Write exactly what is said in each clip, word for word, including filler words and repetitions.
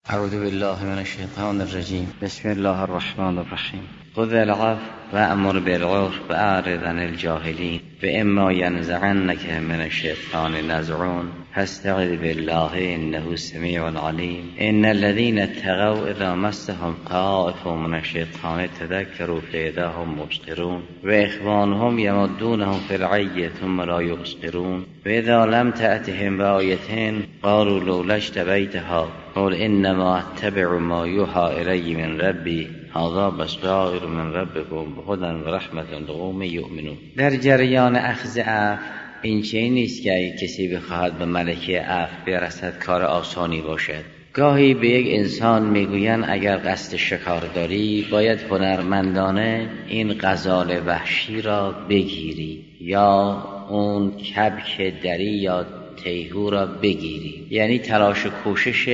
اعوذ بالله من الشیطان الرجیم. بسم الله الرحمن الرحیم. خذ العفو وأمر بالعرف وأعرض عن الجاهلین فإما ينزغنك من الشیطان نزغ فاستعذ بالله إنه سمیع علیم. ان الذين اتقوا اذا مسهم طائف من الشیطان تذكروا فإذا هم مبصرون وإخوانهم يمدونهم في الغي ثم لا يبصرون وإذا لم تأتهم بآية قالوا لولا اجتبيتها قل انما اتبع ما یوحی الی من ربی هذا بصائر من ربکم بهدی و رحمت لقوم یؤمنون. در جریان اخذ عفو این چیزی نیست که کسی بخواهد به ملکه عفو برسد کار آسانی باشد. گاهی به یک انسان میگویند اگر قصد شکار داری باید هنرمندانه این غزال وحشی را بگیری یا اون کبک دری یا تیهو را بگیری، یعنی تلاش و کوشش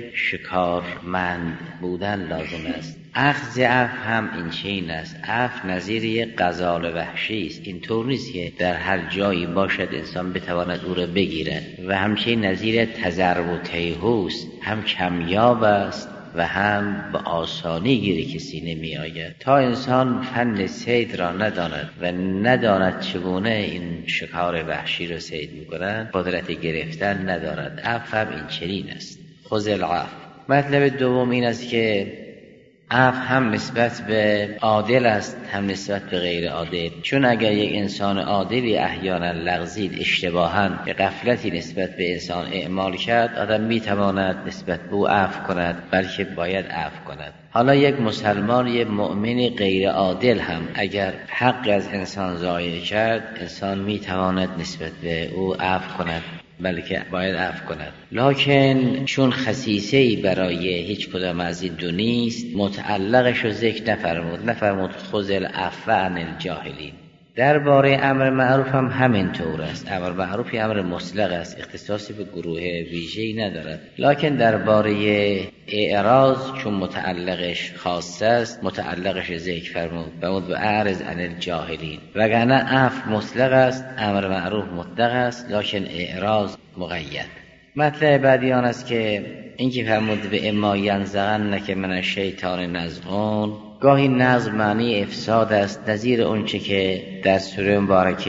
شکارمند بودن لازم است. اخذ عفو هم این چنین است. عفو نظیر یک غزال وحشی است. این طور نیست که در هر جایی باشد انسان بتواند او را بگیرد و همچنین نظیر تضرب و تیهوست، هم کمیاب است و هم به آسانی گیری کسی نمی آید. تا انسان فن صید را نداند و نداند چگونه این شکار وحشی را صید می‌کنند، قدرت گرفتن ندارد. عفو هم این چنین است. خذ العفو. مطلب دوم این است که عفو هم نسبت به عادل است هم نسبت به غیر عادل. چون اگر یک انسان عادلی احیانا لغزید اشتباها به غفلتی نسبت به انسان اعمال کرد، آدم میتواند نسبت به او عفو کند، بلکه باید عفو کند. حالا یک مسلمان، یک مؤمن غیر عادل هم اگر حق از انسان ضایع کرد، انسان میتواند نسبت به او عفو کند، بلکه باید عفو کند. لکن چون خصیصه‌ای برای هیچ کدام از این دو نیست، متعلقش رو ذکر نفرمود. نفرمود خذ العفو عن الجاهلین. درباره امر معروف هم همین طور است. امر معروفی امر مطلق است، اختصاصی به گروه ویژه‌ای ندارد. لکن درباره اعراض چون متعلقش خاص است، متعلقش ذکر فرمود. فرمود به اعرض عن الجاهلین. وگرنه عفو مطلق است، امر معروف مطلق است، لکن اعراض مقید. مطلب بعدی آن است که این که فرمود به اما ینزغنک من الشیطان نزغ، گاهی نزغ معنی افساد است، نظیر اونچه که در سوره مبارکه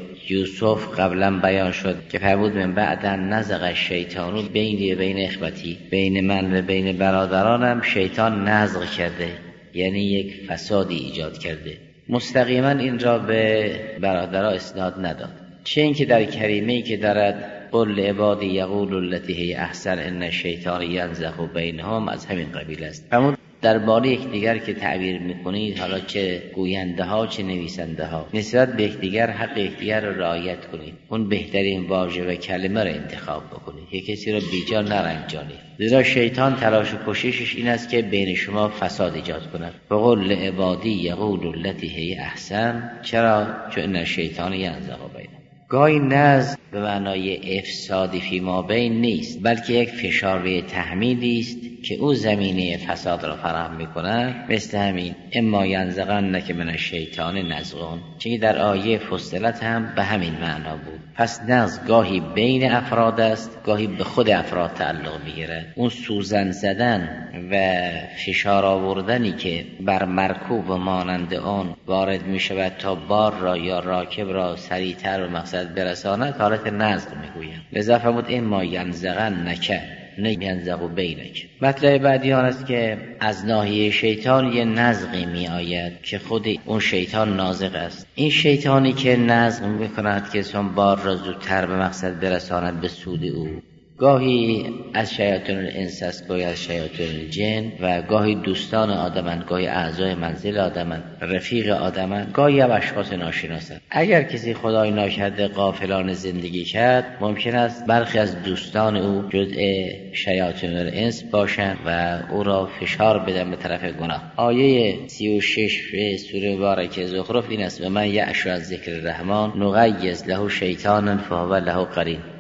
یوسف قبلا بیان شد که فرمود من بعد نزغ الشیطان بینی و بین اخوتی، بین من و بین برادرانم شیطان نزغ کرده، یعنی یک فسادی ایجاد کرده. مستقیما این را به برادرها اسناد نداد، چه اینکه در کریمه‌ای که دارد قل لعبادی یقولوا التی هی احسن ان الشیطان ینزغ بینهم از همین قبیل است. فرمود درباره یکدیگر که تعبیر میکنید، حالا چه گوینده ها چه نویسنده ها، نسبت به یکدیگر حق یکدیگر را رعایت کنید. اون بهترین واژه و کلمه را انتخاب بکنید که کسی را بیجا نرنجانید. زیرا شیطان تلاش و کوششش این است که بین شما فساد ایجاد کند. فقل لعبادی یقولوا التی هی احسن. چرا؟ چون ان الشیطان ینزغ بینهم. گاهی نزغ به معنای افسادی فی ما بین نیست، بلکه یک فشار تحمیلی است که او زمینه فساد را فراهم می‌کند. مثل همین اما ینزغنک من الشیطان نزغ، چون در آیه فصلت هم به همین معنا بود. پس نزغ گاهی بین افراد است، گاهی به خود افراد تعلق می‌گیرد. اون سوزن زدن و فشار آوردنی که بر مرکوب و مانند آن وارد می‌شود تا بار را یا راکب را سریعتر به مقصد برساند، حالت نزغ می‌گویند. لذا فرمود اما ینزغنک نه ینزغ بینک. مطلب بعدی آن است که از ناحیه شیطان یه نزغی می آید که خود اون شیطان نازغ است. این شیطانی که نزغ می کند که انسان بار را زودتر به مقصد برساند به سود او، گاهی از شیاطین الانس است، گاهی از شیاطین الجن و گاهی دوستان آدمند، گاهی اعضای منزل آدمند، رفیق آدمند، گاهی هم اشخاص ناشناسند. اگر کسی خدای ناکرده غافلانه زندگی کرد، ممکن است برخی از دوستان او جزء شیاطین الانس باشند و او را فشار بدن به طرف گناه. آیه سی و شش سوره مبارکه زخرف این است و من یعش از ذکر الرحمن نقیض له شیطانا فهو له قرین.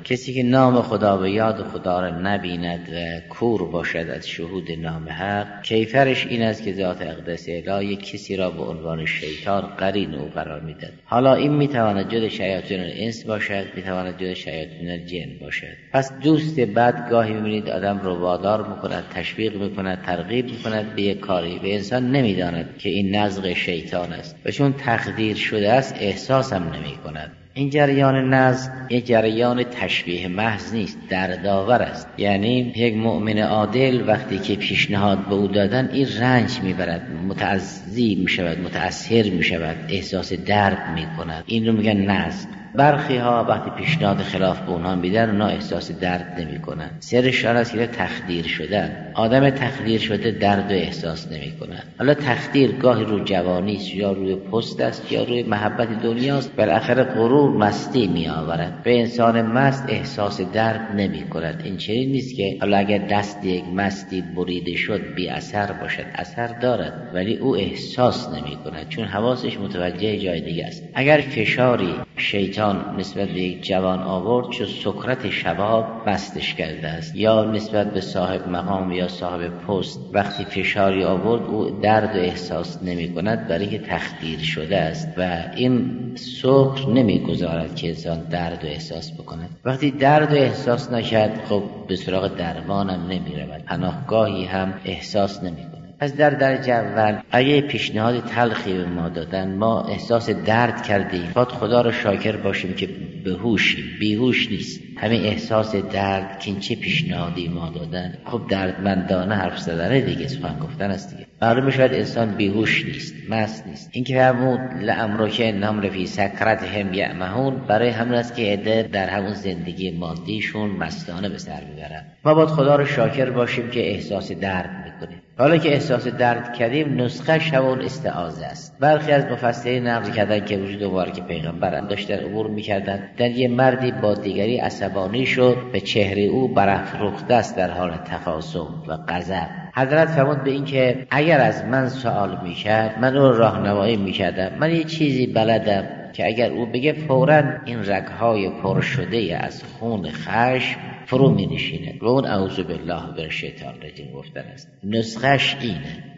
کسی که نام خدا و یاد خدا را نبیند و کور باشد از شهود نام حق، کیفرش این است که ذات اقدس الهی کسی را به عنوان شیطان قرین او قرار میدهد. حالا این میتواند جز شیاطین الانس باشد، میتواند جز شیاطین الجن باشد. پس دوست بد گاهی میبینید آدم رو وادار میکند، تشویق میکند، ترغیب میکند به یک کاری و انسان نمیداند که این نزغ شیطان است و چون تقدیر شده است احساس هم نمیکند. این جریان نزغ یک جریان تشبیه محض نیست، دردآور است. یعنی یک مؤمن عادل وقتی که پیشنهاد به او دادن این رنج میبرد، متعزی میشود، متأثر میشود، احساس درد میکند. این رو میگن نزغ. برخی ها وقتی پیشنهاد خلاف به اونها میدن اونا احساس درد نمی کنن. سرش آن است که تخدیر شدن. آدم تخدیر شده درد و احساس نمی کنن. حالا تخدیر گاهی رو جوانی است یا روی پست است یا روی محبت دنیاست. بالاخره غرور مستی می آورد. به انسان مست احساس درد نمی کند. این چنین نیست که حالا اگر دست یک مستی بریده شد بی اثر باشد، اثر دارد ولی او احساس نمی کند چون حواسش متوجه جای دیگه است. اگر فشاری شیطان نسبت به یک جوان آورد چون سکرت شباب مستش کرده است، یا نسبت به صاحب مقام یا صاحب پست وقتی فشاری آورد او درد و احساس نمی کند برای که تخدیر شده است و این سکر نمی گذارد که انسان درد و احساس بکند. وقتی درد و احساس نشد خب به سراغ درمان هم نمی رود، پناهگاهی هم احساس نمی کند. پس در درجه اول اگه پیشنهاد تلخی به ما دادن ما احساس درد کردیم، باید خدا رو شاکر باشیم که بهوشیم، بیهوش نیست. همین احساس درد که این چه پیشنهادی ما دادن، خب دردمندانه حرف زدنه دیگه، سخن گفتن است دیگه. معلومه شاید انسان بیهوش نیست، مست نیست. این که فرمود لعمرک انهم لفی سکرتهم یعمهون، برای همین است که عده در همون زندگی مادیشون مستانه به سر میبرن. ما باید خدا رو شاکر باشیم که احساس درد میکنیم. حالا که احساس درد کردیم نسخه شبون استعاذه است. برخی از مفسرین نقل کردن که وجود مبارک پیغمبر هم داشتن عبور میکردن، در یه مردی با دیگری عصبانی شد، به چهره او برافروخته است در حال تخاصم و غضب. حضرت فرمود به این که اگر از من سوال میکرد من او راهنمایی میکردم، من یه چیزی بلدم که اگر او بگه فوراً این رگهای پر شده از خون خشم فرو می نشیند و اون اعوذ بالله من الشیطان الرجیم گفتن است. نسخش اینه،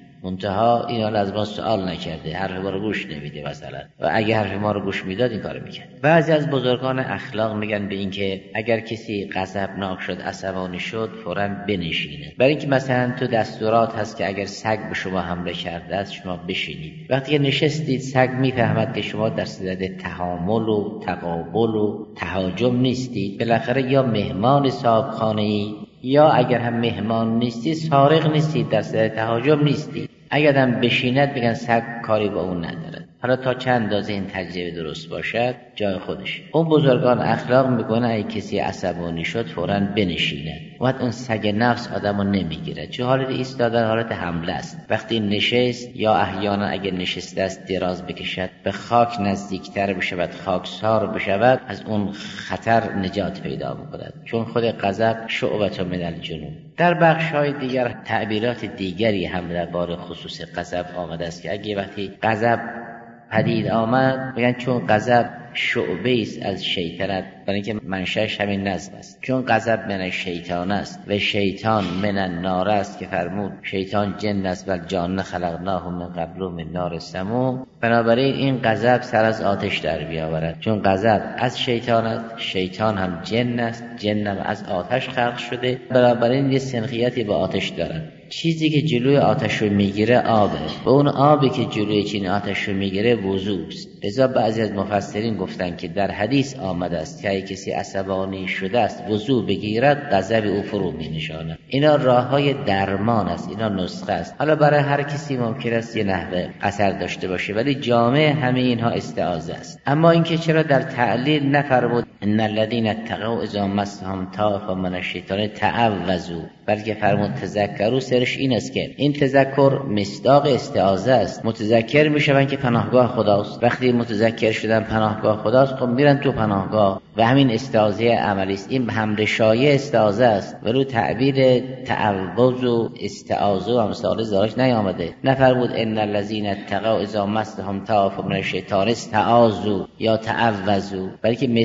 منتها این حال از ما سوال نکرده، حرف ما رو گوش نمیده مثلا، و اگه حرف ما رو گوش میداد این کارو میکرد. بعضی از بزرگان اخلاق میگن به این که اگر کسی غضبناک شد، عصبانی شد، فوراً بنشینه. برای اینکه مثلا تو دستورات هست که اگر سگ به شما حمله کرده است شما بشینید. وقتی که نشستید سگ میفهمد که شما در صدد تحامل و تقابل و تهاجم نیستید، بالاخره یا مهمان صاحب خانه‌ای یا اگر هم مهمان نیستی سارق نیستید، در صدد تهاجم نیستید. اگر هم بشیند بگن سگ کاری با اون نداره. حالا تا چند اندازه این تجربه درست باشد جای خودش. اون بزرگان اخلاق میگن اگه کسی عصبانی شد فوراً بنشینه. وقت اون سگ نفس آدمو نمیگیره، چه حالت ایستادن حالت حمله است. وقتی نشست یا احیانا اگه نشسته است دراز بکشد، به خاک نزدیکتر بشود، خاکسار بشود، از اون خطر نجات پیدا میکند، چون خود غضب شعبة من الجنون. در بخش‌های دیگر تعبیرات دیگری هم درباره خصوص غضب آمده است که اگه وقتی غضب پدید آمد میگن چون غضب شعبه است از شیطنت، برای اینکه منشأش همین نظم است. چون غضب من شیطان است و شیطان من النار است که فرمود شیطان جن است و جان خلقناه من قبل من نار سموم، بنابراین این غضب سر از آتش در بیاورد. چون غضب از شیطان است، شیطان هم جن است، جن هم از آتش خلق شده، بنابراین یه سنخیتی با آتش دارن. چیزی که جلوی آتش رو میگیره آبه و اون آبی که جلوی چین آتش رو میگیره وضو است. لذا بعضی از مفسرین گفتن که در حدیث آمده است که اگه کسی عصبانی شده است وضو بگیرد غضب او فرو مینشاند. اینا راههای درمان است، اینا نسخه است. حالا برای هر کسی ممکن است یه نحوه اثر داشته باشه، ولی جامع همه اینها استعاذه است. اما اینکه چرا در تعلیل نفرمود ان الذين اتقوا اذا مسهم طائف من الشیطان تعوذوا، بلکه فرمود تذکروا؟ سرش این است که این تذکر مصداق استعاذه است. متذکر میشون که پناهگاه خداست. وقتی متذکر شدن پناهگاه خداست خب میرن تو پناهگاه و همین استعاذه عملی است. این حمل شایع استعاذه است، ولو تعبیر تعوذ و استعاذه و امثال زارش نیامده. نفرمود ان الذين اتقوا اذا مسهم طائف من الشیطان استعاذوا یا تعوذوا، بلکه مصداق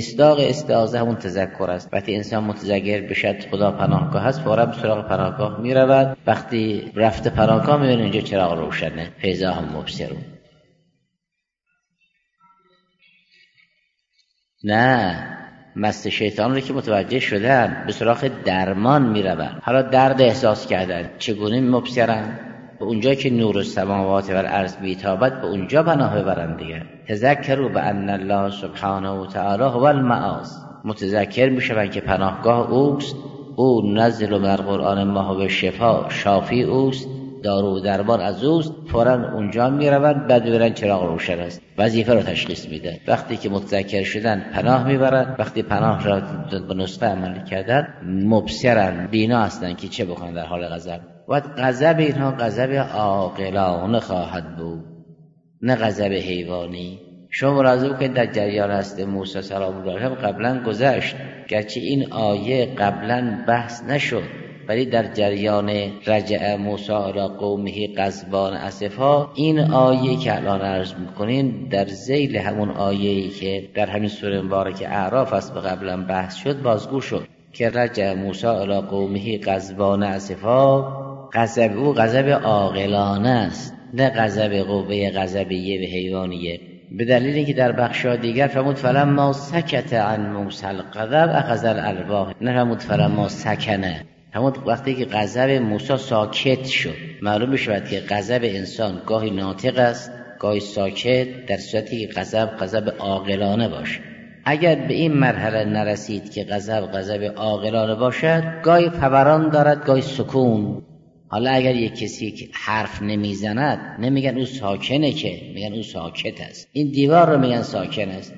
استعاذه همون تذکر است. وقتی انسان متذکر بشد خدا پناهگاه است، فوراً به سراغ پناهگاه میرود. وقتی رفته پناهگاه میبینه اینجا چراغ روشنه، فاذا هم مبصرون. نه، مست شیطان رو که متوجه شدن به سراغ درمان میروند. حالا درد احساس کردن، چگونه مبصرن؟ به اونجا که نور السماوات و الارض بیتابد به اونجا پناه ببرند دیگه. تذکروا بان الله سبحانه و تعالی هو المعاذ. متذکر میشوند که پناهگاه اوست، او نزل من القرآن ما هو شفا، شافی اوست، دارو و درمان از اوست. فوراً اونجا میروند، بعد میبرن چراغ روشن است، وظیفه رو تشخیص میده. وقتی که متذکر شدن پناه میبرن، وقتی پناه را به نسخه عمل کردن مبصرن، بینا هستن که چه بکنن در حال غضب. و غضب اینها غضب عاقلانه خواهد بود، نه غضب حیوانی. شما ملاحظه بکنید در جریان هست موسی سلام الله علیه قبلا گذشت، گرچه این آیه قبلا بحث نشد، ولی در جریان رجع موسی الی قومه غضبان اسفا، این آیه که الان عرض میکنیم در ذیل همون آیه‌ای که در همین سوره مبارکه اعراف است و قبلا بحث شد بازگو شد که رجع موسی الی قومه غضبان اسفا. غضب او غضب عاقلانه است، نه غضب قوه غضبیه و حیوانیه. به دلیل اینکه در بخش‌ها دیگر فرمود فلما سکت عن موسی الغضب اخذ الالواح، نه فرمود فلما سکنه. همون وقتی که غضب موسی ساکت شد. معلوم می‌شود که غضب انسان گاهی ناطق است، گاهی ساکت، در صورتی که غضب غضب عاقلانه باشه. اگر به این مرحله نرسید که غضب غضب عاقلانه باشد، گاهی فوران دارد، گاهی سکون. حالا اگر یک کسی که حرف نمیزند نمیگن او ساکنه، که میگن او ساکت است. این دیوار رو میگن ساکن است.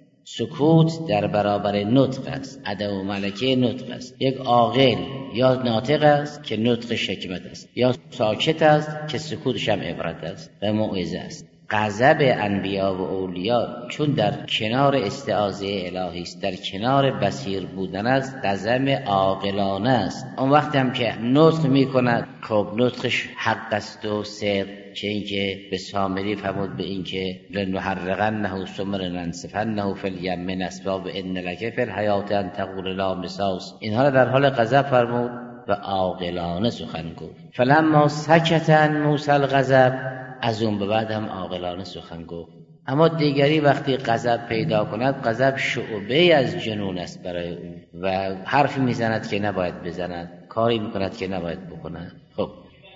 سکوت در برابر نطق است، ادب و ملکه نطق است. یک عاقل یا ناطق است که نطقش حکمت است، یا ساکت است که سکوتش هم عبرت است و موعظه است. غضب انبیا و اولیا چون در کنار استعاذه الهی است، در کنار بصیر بودن است، غضب عاقلانه است. اون وقت هم که نطق میکند، خب نطقش حق است و صدق، چه اینکه به سامری فرمود به اینکه لنحرقنه ثم لننسفنه فی الیم نسفا و ان لک فی الحیات ان تقول لا مساس. اینها را در حال غضب فرمود و عاقلانه سخن گفت. فلما سکت عن موسی الغضب، از اون به بعد هم عاقلانه سخن گفت. اما دیگری وقتی غضب پیدا کند، غضب شعبه از جنون است برای او و حرفی میزند که نباید بزند، کاری میکند که نباید بکند. خب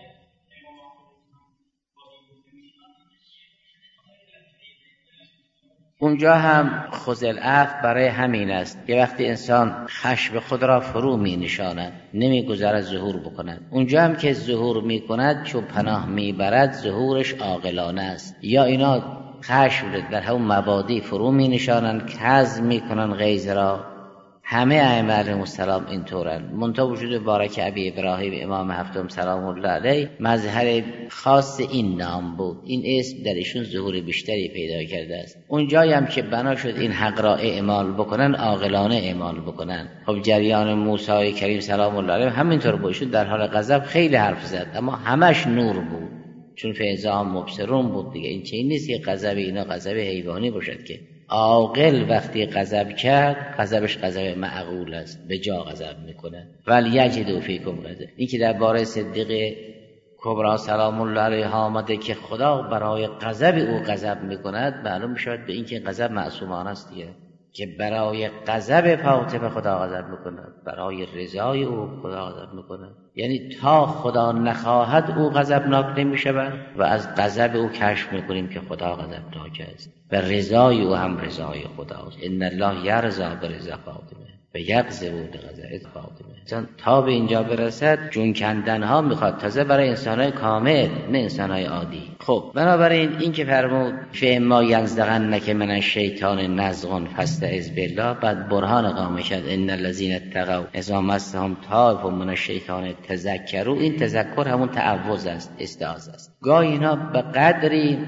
اونجا هم خذ العفو برای همین است که وقتی انسان خشم خود را فرو می نشاند، نمی گذارد ظهور بکند. اونجا هم که ظهور می کند چون پناه می برد، ظهورش عاقلانه است. یا اینا خشم در همون مبادی فرو می نشانند، کظم می کنند غیظ را. همه ائمه علیهم السلام اینطورند. منتها وجود بارک ابی ابراهیم امام هفتم سلام الله علیه مظهر خاص این نام بود. این اسم در ایشون ظهور بیشتری پیدا کرده است. اونجایی هم که بنا شد این حق را اعمال بکنن، عاقلانه اعمال بکنن. خب جریان موسی کریم سلام الله علیه همینطور بود. ایشون در حال غضب خیلی حرف زد، اما همش نور بود، چون فاذا هم مبصرون بود دیگه. این چیزی نیست که غضب اینا غضب حیوانی باشد که. عاقل وقتی غضب کرد، غضبش غضب معقول است، به جا غضب میکنه. ولی یجدوا فیکم غضب. این که درباره صدیق کبری سلام الله علیه آمده که خدا برای غضب او غضب میکند، معلوم میشود به این که غضب معصومانه است دیگه، که برای غضب فاطمه خدا غضب میکند، برای رضای او خدا غضب میکند. یعنی تا خدا نخواهد او غضبناک نمیشود و از غضب او کشف میکنیم که خدا غضبناک است و رضای او هم رضای خداست. ان الله یرضی برضا فاطمه و یغضب بغضب فاطمه. چون تا به اینجا برسد جون کندن ها میخواد، تازه برای انسانهای کامل، نه انسانهای عادی. خب بنابراین این که فرمود فاما ینزغنک من الشیطان نزغ فاستعذ بالله، بعد برهان قائم کرد ان الذین اتقوا اذا مسهم طائف من الشیطان تذکروا. این تذکر همون تعوذ است، استعاذه است. گاهی اینا به قدری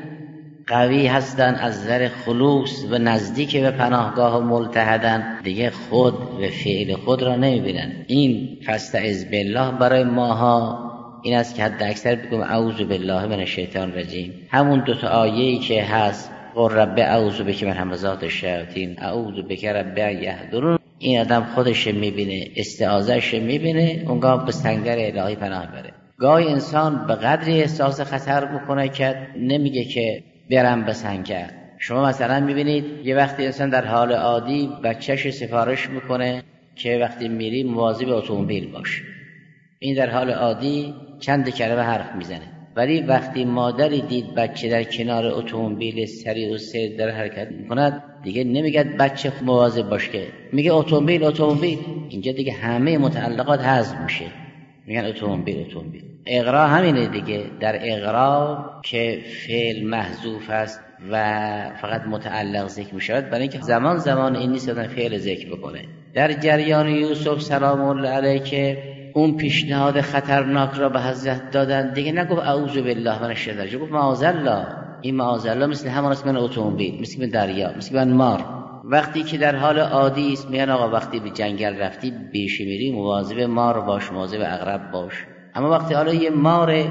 قوی هستن از نظر خلوص و نزدیک به پناهگاه و ملتحدن، دیگه خود و فعل خود را نمیبینن. این فاستعذ بالله برای ماها این است که حد اکثر بگم اعوذ بالله من الشیطان الرجیم. همون دو تا آیه‌ای که هست قل رب اعوذ بک من همزات الشیاطین اعوذ بک رب ان یحضرون. این آدم خودش میبینه، استعاذهش میبینه، اونگاه به سنگر الهی پناه بره. گاهی انسان به قدری احساس خطر میکنه که نمیگه که برم به سنگر. شما مثلا میبینید یه وقتی انسان در حال عادی بچهش سفارش میکنه که وقتی میری مواظب اتومبیل باش. این در حال عادی چند کلمه حرف میزنه، ولی وقتی مادری دید بچه در کنار اتومبیل سریع و سیر در حرکت میکند دیگه نمیگه بچه مواظب باش، که میگه اتومبیل اتومبیل. اینجا دیگه همه متعلقات حذف میشه، میگن اتومبیل اتومبیل. اغرا همینه دیگه. در اغرا که فعل محذوف است و فقط متعلق ذکر میشود، برای اینکه زمان زمان این نیست که فعل ذکر بکنه. در جریان یوسف سلام الله علیه که اون پیشنهاد خطرناک را به حضرت دادن، دیگه نگفت اعوذ بالله من الشیطان الرجیم، گفت معاذالله. این معاذالله مثل همان است من اتومبیل، مثل من دریا، مثل من مار. وقتی که در حال عادی است میگن آقا وقتی به جنگل رفتی بیشه میری مواظب مار باش، مواظب عقرب باش. اما وقتی حالا یه مار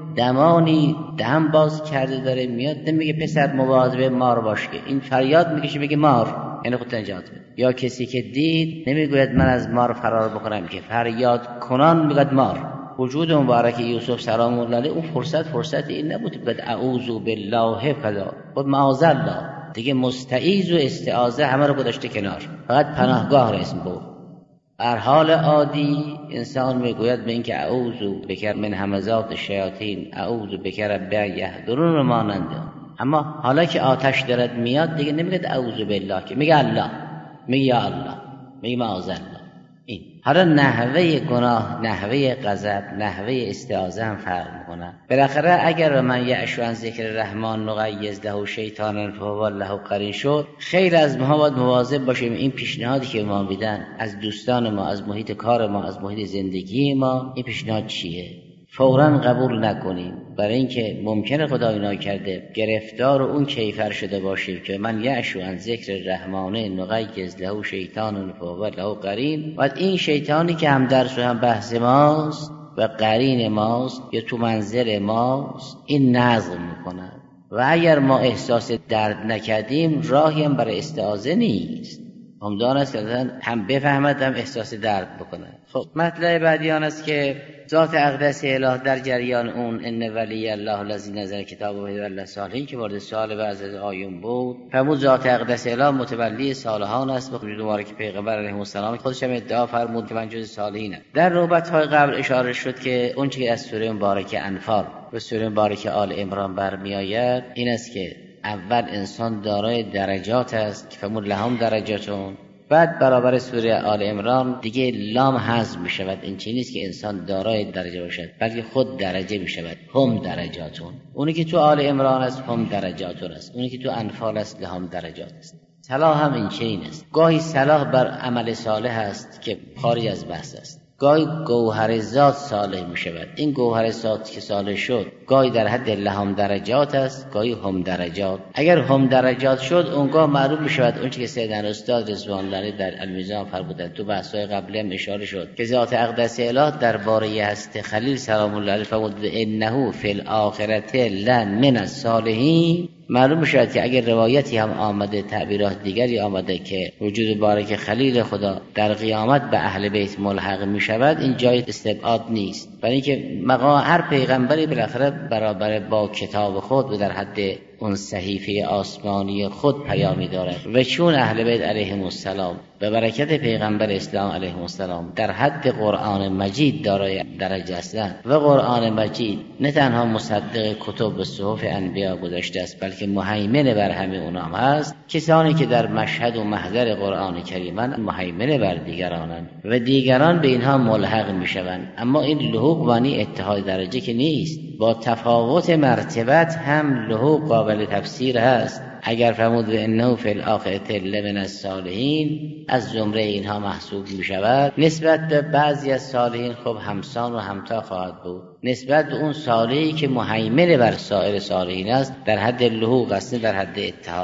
دمانی دم باز کرده داره میاد، نمیگه پسر مواظب مار باش، که این فریاد میکشه میگه مار، یعنی خودت نجات بده. یا کسی که دید نمیگوید من از مار فرار بکنم، که فریاد کنان میگه مار. وجود مبارک یوسف سلام الله علیه اون فرصت فرصت این نبود بگه اعوذ بالله فلا، خود معاذالله دیگه. مستعیذ و استعاذه همه رو گذاشته کنار، فقط پناهگاه رو اسم برد. در حال عادی انسان میگوید به اینکه اعوذ بک من همزات الشیاطین اعوذ بک رب ان یحضرون و ماننده. اما حالا که آتش دارد میاد دیگه نمیگه اعوذ بالله، که میگه الله، میگه یا الله، میگه معاذالله. این حالا نحوه گناه، نحوه غضب، نحوه استعاذه هم فرق میکنه. بالاخره اگر من یعش عن ذکر الرحمن نقیض له شیطانا فهو له قرین شد، خیلی از ما باید مواظب باشیم این پیشنهادی که ما میدن از دوستان ما، از محیط کار ما، از محیط زندگی ما، این پیشنهاد چیه؟ فوراً قبول نکنیم، برای اینکه ممکنه خدا اینا کرده گرفتار اون کیفر شده باشیم که من یعشو عن ذکر الرحمن نقیض له شیطان فهو له قرین. و این شیطانی که هم درس و هم بحث ماست و قرین ماست یا تو منزل ماست، این نظم میکنه. و اگر ما احساس درد نکردیم راهی هم برای استعاذه نیست. امیدوارم است که هم بفهمد هم احساس درد بکنه. خب مطلب بعدی آن است که ذات اقدس اله در جریان اون ان ولی الله الذی نزل کتابه و الله صالحین که وارد سوال بعض از آیون بود، فرمود ذات اقدس اله متولی صالحان است. به وجود مبارک پیغمبر علیه السلام خودش هم ادعا فرمود که من جز صالحینم. در نوبت‌های قبل اشاره شد که اون چیزی از سوره مبارکه انفال و سوره مبارکه آل عمران برمیآید این است که اول انسان دارای درجات است که فرمود لهم درجاتون، بعد برابر سوره آل عمران دیگه لام حذف می شود. این چیزی نیست که انسان دارای درجه باشد، بلکه خود درجه می شود. هم درجاتون، اونی که تو آل عمران است هم درجاتون است، اونی که تو انفال است لهم درجات است. صلاح هم این چنین است. گاهی صلاح بر عمل صالح است که خارج از بحث است، گاهی گوهر ذات صالح می شود. این گوهر ذات که صالح شد گاهی در حد لهم درجات است، گاهی هم درجات. اگر هم درجات شد اونگاه معلوم می شود اون چیزی که سیدنا استاد رضوان الله در المیزان فرمودند، تو بحث‌های قبلی هم اشاره شد که ذات اقدس اله درباره هست خلیل سلام الله علیه فرمود انه فی الاخرة لمن الصالحین. معلوم میشود که اگر روایتی هم آمده، تعبیرات دیگری آمده که وجود بارک خلیل خدا در قیامت به اهل بیت ملحق می شود، این جای استبعاد نیست. برای اینکه مقام هر پیغمبری بالاخره برابر با کتاب خود و در حد اون صحیفه آسمانی خود پیامی دارد. و چون اهل بیت علیهم السلام به برکت پیغمبر اسلام علیهم السلام در حد قرآن مجید دارای درجه هستند و قرآن مجید نه تنها مصدق کتب و صحف انبیا گذاشته است بلکه مهیمن بر همه اونام هست، کسانی که در مشهد و محضر قرآن کریمن مهیمن بر دیگرانند و دیگران به اینها ملحق میشوند. اما این لحوق وانی اتحاد درجه که نیست، با تفاوت مرتبت هم لحوق قابل تفسیر هست. اگر فرمود و انه فی الاخرة لمن الصالحین، از زمره اینها محسوب می شود. نسبت به بعضی از صالحین خب همسان و همتا خواهد بود. نسبت به اون صالحی که مهیمن بر سایر صالحین است در حد لحوق است، در حد اتحاد.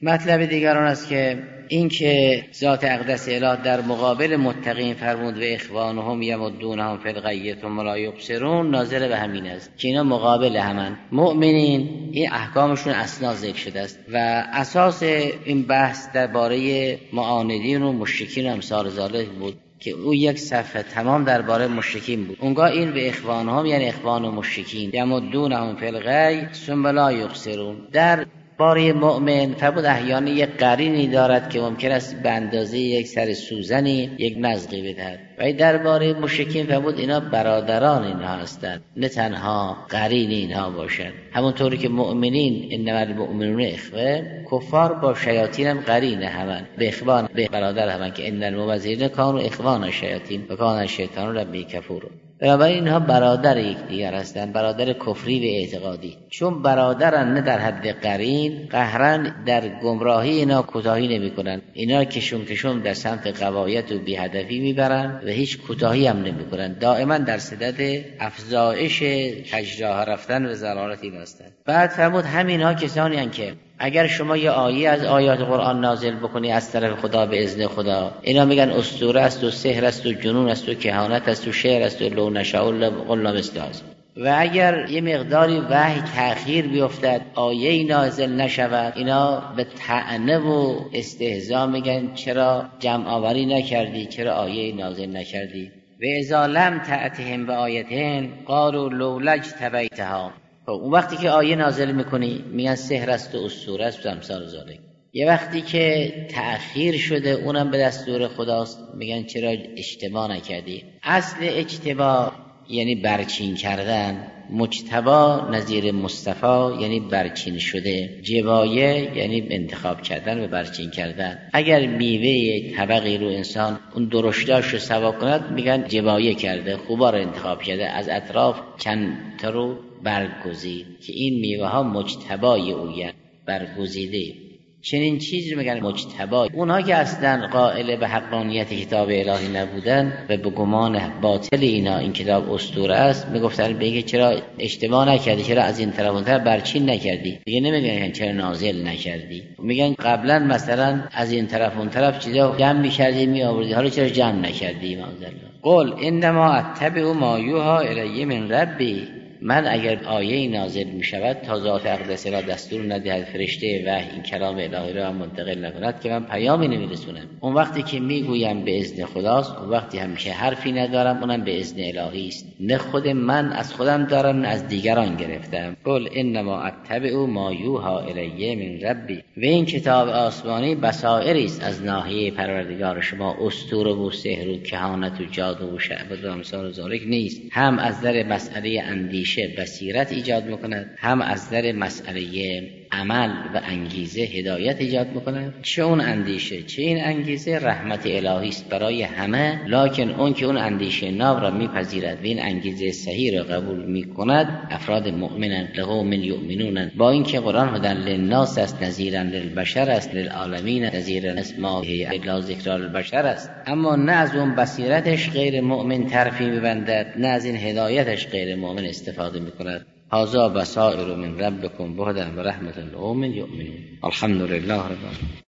مطلب دیگران است که این که ذات اقدس اله در مقابل متقین فرمود و اخوانهم یمدونهم فی الغی ثم لا یبصرون، ناظر به همین است که اینا مقابل همن. مؤمنین این احکامشون اسنا ذکر شده است و اساس این بحث درباره معاندین و مشرکین و امثال ذالک بود که او یک صفحه تمام درباره مشرکین بود. اونگاه این به اخوانهم یعنی اخوان و مشرکین، یمدونهم فی الغی ثم لا یبصرون. در باره مؤمن فرمود احیانا یک قرینی دارد که ممکن است به اندازه یک سر سوزنی یک مزقی بدهد، و درباره مشرکین فرمود اینا برادران اینها هستند، نه تنها قرین اینها باشند. همونطوری که مؤمنین انما المؤمنون اخوه، کفار با شیاطین هم قرین همن، به اخوان به برادر همن که ان المبذرین کانوا اخوان الشیاطین و کان الشیطان ربی کفور. بنابراین اینها برادر یکدیگر هستند، برادر کفری و اعتقادی. چون برادرن نه در حد قرین، قهرن در گمراهی اینا کوتاهی نمی‌کنن، اینا کشون کشون در سمت غوایت و بی‌هدفی میبرن و هیچ کوتاهی هم نمی‌کنن، دائما در صدد افزایش کجراه رفتن و ضرارت این هستند. بعد فرمود همینها کسانی هستند که اگر شما یه آیه از آیات قرآن نازل بکنی از طرف خدا به اذن خدا، اینا میگن اسطوره است و سحر است و جنون است و کهانت است و شعر است و لو نشاء قلنا مثل هذا. و اگر یه مقداری وحی تأخیر بیفتد، آیه نازل نشود، اینا به طعنه و استهزا میگن چرا جمع آوری نکردی، چرا آیه نازل نکردی. و اذا لم تأتهم بآیتین قالوا لولا اجتبیتها. اون وقتی که آیه نازل میکنی میگن سحر است و اسطوره است و امثال ذالک. یه وقتی که تأخیر شده اونم به دستور خداست، میگن چرا اجتبا نکردی. اصل اجتبا یعنی برچین کردن، مجتبا نظیر مصطفی یعنی برچین شده، جبایه یعنی انتخاب کردن و برچین کردن. اگر میوه طبقی رو انسان اون درشتاش رو سوا کند میگن جبایه کرده، خوبا رو انتخاب کرده، از اطراف چند تا رو برگزید که این میوه ها مجتبای اوین، برگزیده. چنین چیزی میگن مجتبا. اونها که اصلا قائل به حقانیت کتاب الهی نبودن و به گمان باطل اینا این کتاب اسطوره است، میگفتن بگه چرا اشتباه نکردی، چرا از این طرف اون طرف برچین نکردی. دیگه نمیگن چرا نازل نکردی، میگن قبلا مثلا از این طرف اون طرف چیزا جمع می‌کردی میآوردی، حالا چرا جمع نکردی. معاذالله. قل انما اتبع ما یوحى الی من ربی. من اگر آیه نازل می شود تا ذات اقدس را دستور ندهد فرشته و این کلام الهی را منتقل نکند که من پیامی نمیرسونم. اون وقتی که میگویم به اذن خداست، اون وقتی هم که حرفی ندارم اونم به اذن الهی است، نه خود من از خودم دارم نه از دیگران گرفتم. قل انما اتبع ما یوحى الی من ربی. و این کتاب آسمانی بصائری است از ناحیه پروردگار شما، اسطوره و سحر و کهانت و جادو و شعبده و امثال ذالک نیست. هم از در مسئله اندیشه بصیرت ایجاد میکند، هم از در مسئله عمل و انگیزه هدایت ایجاد میکند. چه اون اندیشه چه این انگیزه رحمت الهی است برای همه، لکن اون که اون اندیشه ناب را میپذیرد و این انگیزه صحیح را قبول میکند افراد مؤمنند، لقوم یؤمنون. با اینکه قرآن هدی للناس است، نذیرا للبشر است، للعالمین نذیرا اسماء الا ذکر للبشر است، اما نه از اون بصیرتش غیر مؤمن طرفی میبندد، نه از این هدایتش غیر مؤمن استفاده میکند. هذا بصائر من ربکم بهدی و رحمة لقوم یؤمنون. الحمد لله رب العالمین.